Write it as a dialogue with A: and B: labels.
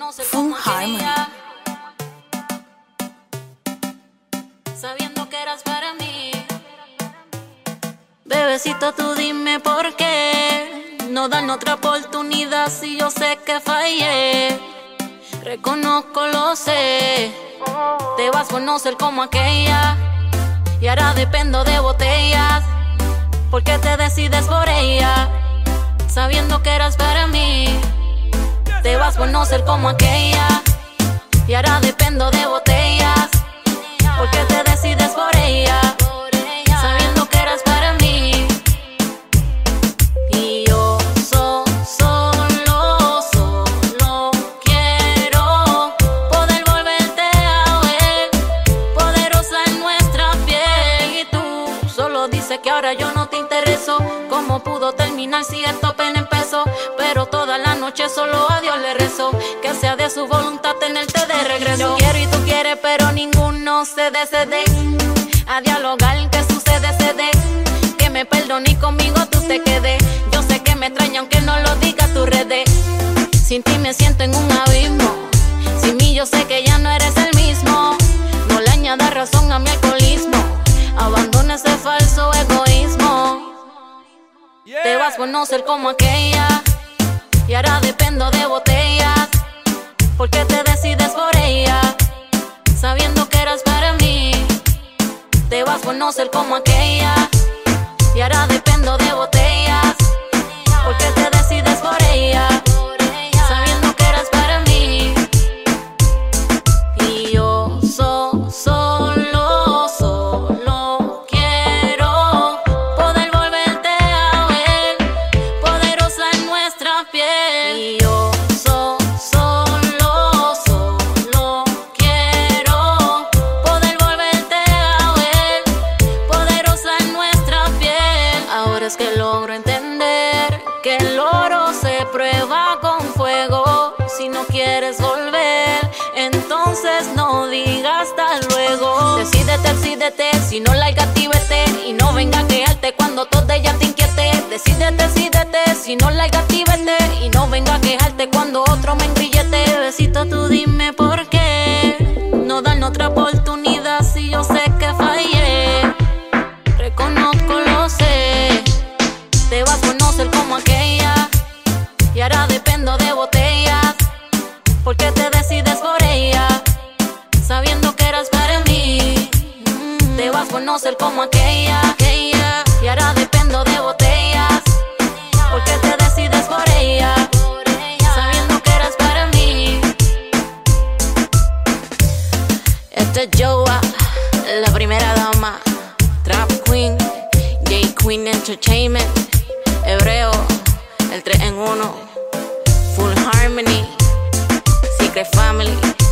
A: Full Harmony.
B: Sabiendo que eras para mí. Bebecito, tú dime por qué no dan otra oportunidad si yo sé que fallé. Reconozco, lo sé. Te vas por no ser como aquella y ahora dependo de botellas. ¿Por qué te decides por ella? Sabiendo que eras para mí. Te vas por no ser como aquella y ahora dependo de botellas. ¿Por qué te decides por ella? Sabiendo que eras para mí. Y yo solo quiero poder volverte a ver, poderosa en nuestra piel. Y tú solo dices que ahora yo no te intereso. ¿Cómo pudo terminar si esto apenas empezó? Pero toda la noche solo a Dios le rezo, que sea de su voluntad tenerte de regreso. Yo quiero y tú quieres, pero ninguno se decide a dialogar. ¿Qué sucede? Que me perdone y conmigo tú te quedes. Yo sé que me extraña aunque no lo digas tus redes. Sin ti me siento en un abismo. Sin mí yo sé que ya no eres el mismo. No le añadas razón a mi alcoholismo. Abandona ese falso egoísmo. Te vas por no ser como aquella y ahora dependo de botellas. ¿Por qué te decides por ella? Sabiendo que eras para mí. Te vas por no ser como aquella y ahora dependo de botellas. ¿Por qué te decides por ella? Sabiendo que eras para mí. Y yo solo quiero poder volverte a ver, poderosa en nuestra piel. Y yo solo quiero poder volverte a ver, poderosa en nuestra piel. Ahora es que logro entender que el oro se prueba con fuego. Si no quieres volver, entonces no digas hasta luego. Decídete, si no lárgate, vete y no venga a quejarte cuando todo ella te inquiete. Decídete, si no lárgate, vete y no venga a quejarte cuando otro me engrillete. Bebecito, tú dime por qué no dan otra oportunidad si yo sé que fallé. Reconozco, lo sé. Te vas por no ser como aquella y ahora dependo de botellas. ¿Por qué te decides por ella? Sabiendo que eras para mí. Te vas por no ser como aquella y ahora dependo de botellas. ¿Por qué te decides por ella? Sabiendo que eras para mí. Esta es Joa, la primera dama, Trap Queen, J Queen Entertainment, Hebreo, el 3 en 1, Full Harmony, Secret Family.